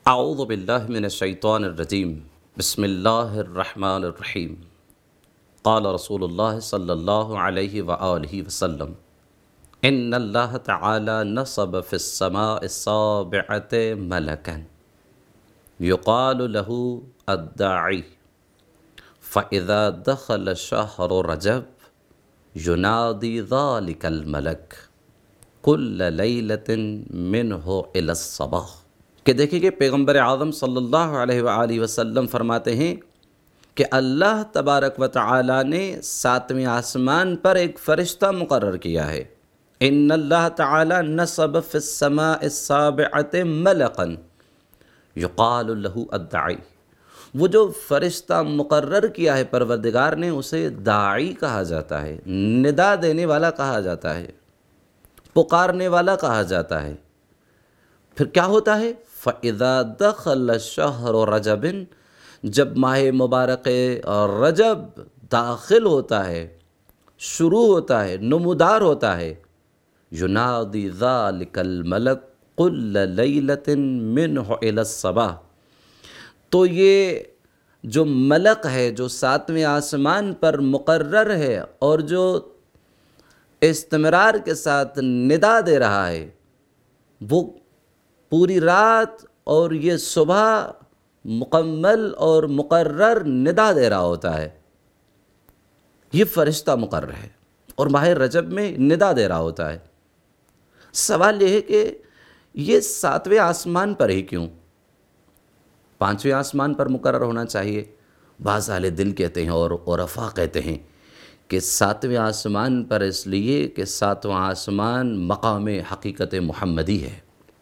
اعوذ باللہ من الشیطان الرجیم بسم اللہ الرحمن الرحیم قال رسول اللہ صلی اللہ علیہ وآلہ وسلم ان اللہ تعالی نصب فی السماء السابعۃ ملکا یقال له الداعی فاذا دخل شہر رجب ینادی ذلک الملک کل لیلۃ منہ الی الصباح کہ دیکھیں کہ پیغمبر اعظم صلی اللہ علیہ وآلہ وسلم فرماتے ہیں کہ اللہ تبارک و تعالی نے ساتویں آسمان پر ایک فرشتہ مقرر کیا ہے۔ ان اللہ تعالی نصب فی السماء السابعۃ ملکا یقال له الداعی، وہ جو فرشتہ مقرر کیا ہے پروردگار نے اسے داعی کہا جاتا ہے، ندا دینے والا کہا جاتا ہے، پکارنے والا کہا جاتا ہے۔ پھر کیا ہوتا ہے؟ فَإِذَا دَخَلَ شَهْرُ رَجَبٍ، جب ماہ مبارک رجب داخل ہوتا ہے، شروع ہوتا ہے، نمودار ہوتا ہے، يُنَادِي ذَلِكَ الْمَلَكُ كُلَّ لَيْلَةٍ مِّنْهُ إِلَى الصَّبَاحِ، تو یہ جو ملک ہے جو ساتویں آسمان پر مقرر ہے اور جو استمرار کے ساتھ ندا دے رہا ہے، وہ پوری رات اور یہ صبح مکمل اور مقرر ندا دے رہا ہوتا ہے۔ یہ فرشتہ مقرر ہے اور ماہ رجب میں ندا دے رہا ہوتا ہے۔ سوال یہ ہے کہ یہ ساتویں آسمان پر ہی کیوں؟ پانچویں آسمان پر مقرر ہونا چاہیے۔ بعض اہل دل کہتے ہیں اور عرفاء کہتے ہیں کہ ساتویں آسمان پر اس لیے کہ ساتواں آسمان مقام حقیقت محمدی ہے،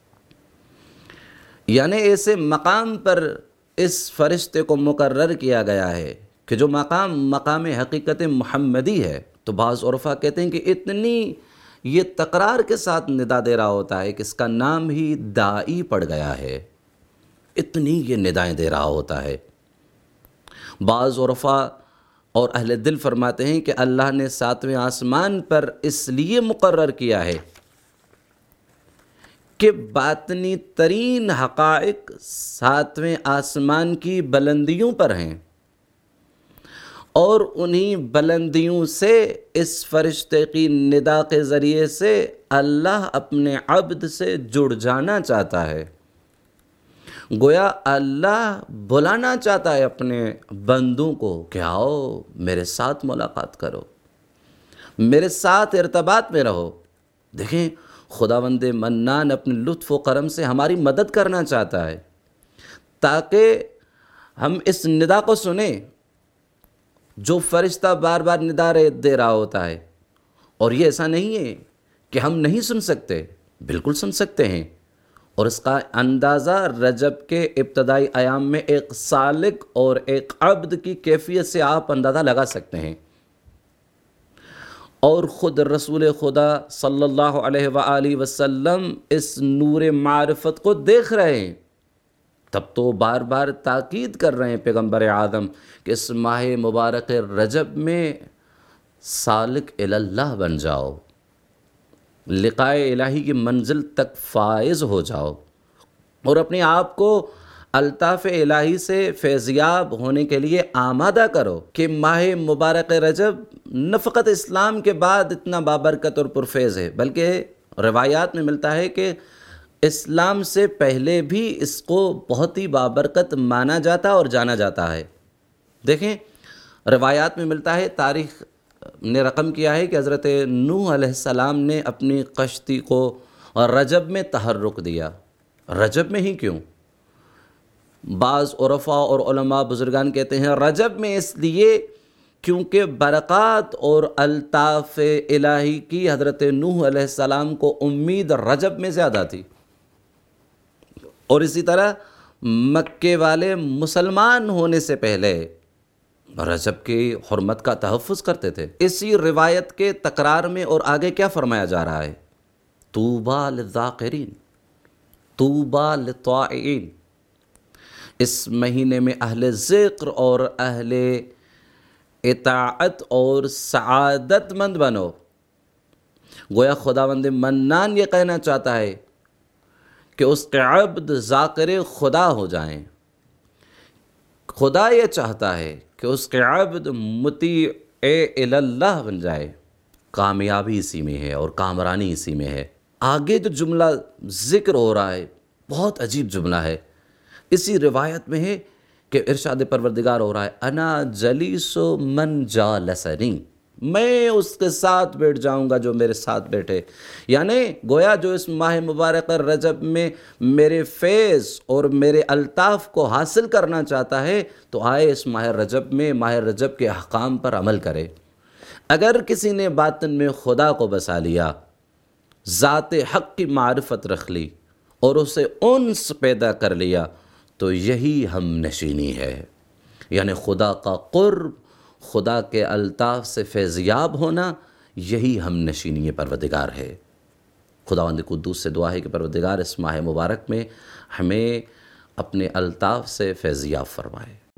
یعنی ایسے مقام پر اس فرشتے کو مقرر کیا گیا ہے کہ جو مقام حقیقت محمدی ہے۔ تو بعض عرفاء کہتے ہیں کہ اتنی یہ تکرار کے ساتھ ندا دے رہا ہوتا ہے کہ اس کا نام ہی داعی پڑ گیا ہے، اتنی یہ ندائیں دے رہا ہوتا ہے۔ بعض عرفاء اور اہل دل فرماتے ہیں کہ اللہ نے ساتویں آسمان پر اس لیے مقرر کیا ہے کہ باطنی ترین حقائق ساتویں آسمان کی بلندیوں پر ہیں، اور انہی بلندیوں سے اس فرشتے کی ندا کے ذریعے سے اللہ اپنے عبد سے جڑ جانا چاہتا ہے۔ گویا اللہ بلانا چاہتا ہے اپنے بندوں کو کہ آؤ میرے ساتھ ملاقات کرو، میرے ساتھ ارتباط میں رہو۔ دیکھیں خداوند منان اپنے لطف و کرم سے ہماری مدد کرنا چاہتا ہے تاکہ ہم اس ندا کو سنیں جو فرشتہ بار بار ندا دے رہا ہوتا ہے۔ اور یہ ایسا نہیں ہے کہ ہم نہیں سن سکتے، بالکل سن سکتے ہیں، اور اس کا اندازہ رجب کے ابتدائی ایام میں ایک سالک اور ایک عبد کی کیفیت سے آپ اندازہ لگا سکتے ہیں۔ اور خود رسول خدا صلی اللہ علیہ وآلہ وسلم اس نور معرفت کو دیکھ رہے ہیں، تب تو بار بار تاکید کر رہے ہیں پیغمبر اعظم کہ اس ماہ مبارک رجب میں سالک اللہ بن جاؤ، لقائے الہی کی منزل تک فائز ہو جاؤ، اور اپنے آپ کو الطاف الہی سے فیضیاب ہونے کے لیے آمادہ کرو کہ ماہ مبارک رجب نہ فقط اسلام کے بعد اتنا بابرکت اور پرفیض ہے، بلکہ روایات میں ملتا ہے کہ اسلام سے پہلے بھی اس کو بہت ہی بابرکت مانا جاتا اور جانا جاتا ہے۔ دیکھیں روایات میں ملتا ہے، تاریخ نے رقم کیا ہے کہ حضرت نوح علیہ السلام نے اپنی کشتی کو رجب میں تحرک دیا۔ رجب میں ہی کیوں؟ بعض عرفاء اور علماء بزرگان کہتے ہیں رجب میں اس لیے کیونکہ برکات اور الطاف الہی کی حضرت نوح علیہ السلام کو امید رجب میں زیادہ تھی، اور اسی طرح مکے والے مسلمان ہونے سے پہلے رجب کی حرمت کا تحفظ کرتے تھے۔ اسی روایت کے تکرار میں اور آگے کیا فرمایا جا رہا ہے؟ طوبیٰ للذاکرین، طوبیٰ للطائعین، اس مہینے میں اہل ذکر اور اہل اطاعت اور سعادت مند بنو۔ گویا خداوند منان یہ کہنا چاہتا ہے کہ اس کے عبد ذاکر خدا ہو جائیں۔ خدا یہ چاہتا ہے کہ اس کے عبد مطیع اللہ بن جائے۔ کامیابی اسی میں ہے اور کامرانی اسی میں ہے۔ آگے جو جملہ ذکر ہو رہا ہے بہت عجیب جملہ ہے۔ اسی روایت میں ہے کہ ارشاد پروردگار ہو رہا ہے انا جلیس من جالسنی، میں اس کے ساتھ بیٹھ جاؤں گا جو میرے ساتھ بیٹھے۔ یعنی گویا جو اس ماہ مبارک رجب میں میرے فیض اور میرے الطاف کو حاصل کرنا چاہتا ہے تو آئے اس ماہ رجب میں ماہ رجب کے احکام پر عمل کرے۔ اگر کسی نے باطن میں خدا کو بسا لیا، ذات حق کی معرفت رکھ لی اور اسے انس پیدا کر لیا تو یہی ہم نشینی ہے۔ یعنی خدا کا قرب، خدا کے الطاف سے فیضیاب ہونا، یہی ہم نشینی پروردگار ہے۔ خداوند قدوس سے دعا ہے کہ پروردگار اس ماہ مبارک میں ہمیں اپنے الطاف سے فیضیاب فرمائے۔